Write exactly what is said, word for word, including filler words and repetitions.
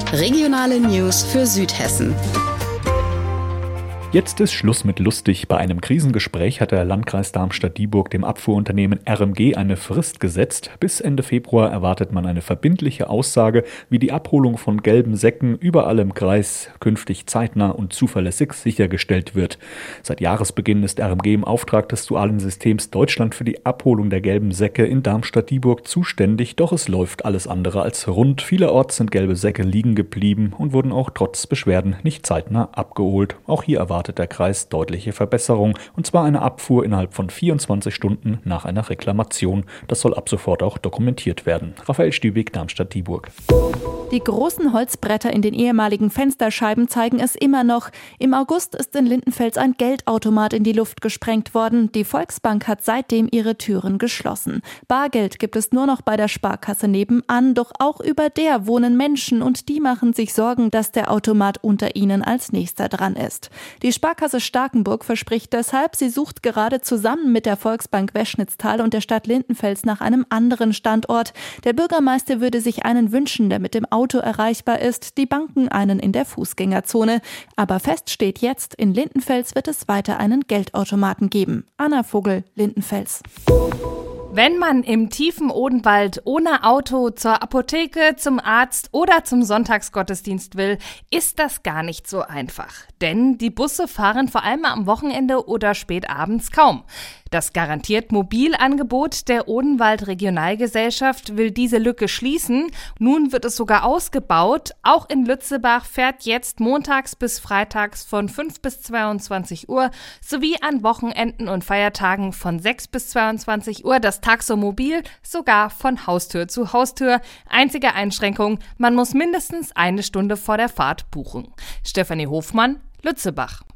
Regionale News für Südhessen. Jetzt ist Schluss mit lustig. Bei einem Krisengespräch hat der Landkreis Darmstadt-Dieburg dem Abfuhrunternehmen R M G eine Frist gesetzt. Bis Ende Februar erwartet man eine verbindliche Aussage, wie die Abholung von gelben Säcken überall im Kreis künftig zeitnah und zuverlässig sichergestellt wird. Seit Jahresbeginn ist R M G im Auftrag des dualen Systems Deutschland für die Abholung der gelben Säcke in Darmstadt-Dieburg zuständig, doch es läuft alles andere als rund. Vielerorts sind gelbe Säcke liegen geblieben und wurden auch trotz Beschwerden nicht zeitnah abgeholt. Auch hier erwartet der Kreis deutliche Verbesserung, und zwar eine Abfuhr innerhalb von vierundzwanzig Stunden nach einer Reklamation. Das soll ab sofort auch dokumentiert werden. Raphael Stübig, Darmstadt-Dieburg. Die großen Holzbretter in den ehemaligen Fensterscheiben zeigen es immer noch. Im August ist in Lindenfels ein Geldautomat in die Luft gesprengt worden. Die Volksbank hat seitdem ihre Türen geschlossen. Bargeld gibt es nur noch bei der Sparkasse nebenan, doch auch über der wohnen Menschen und die machen sich Sorgen, dass der Automat unter ihnen als nächster dran ist. Die Sparkasse Starkenburg verspricht deshalb, sie sucht gerade zusammen mit der Volksbank Weschnitztal und der Stadt Lindenfels nach einem anderen Standort. Der Bürgermeister würde sich einen wünschen, der mit dem Auto erreichbar ist, die Banken einen in der Fußgängerzone. Aber fest steht jetzt, in Lindenfels wird es weiter einen Geldautomaten geben. Anna Vogel, Lindenfels. Wenn man im tiefen Odenwald ohne Auto zur Apotheke, zum Arzt oder zum Sonntagsgottesdienst will, ist das gar nicht so einfach. Denn die Busse fahren vor allem am Wochenende oder spät abends kaum. Das garantiert Mobilangebot der Odenwald Regionalgesellschaft will diese Lücke schließen. Nun wird es sogar ausgebaut. Auch in Lützebach fährt jetzt montags bis freitags von fünf bis zweiundzwanzig Uhr sowie an Wochenenden und Feiertagen von sechs bis zweiundzwanzig Uhr das Taxomobil sogar von Haustür zu Haustür. Einzige Einschränkung, man muss mindestens eine Stunde vor der Fahrt buchen. Stefanie Hofmann, Lützebach.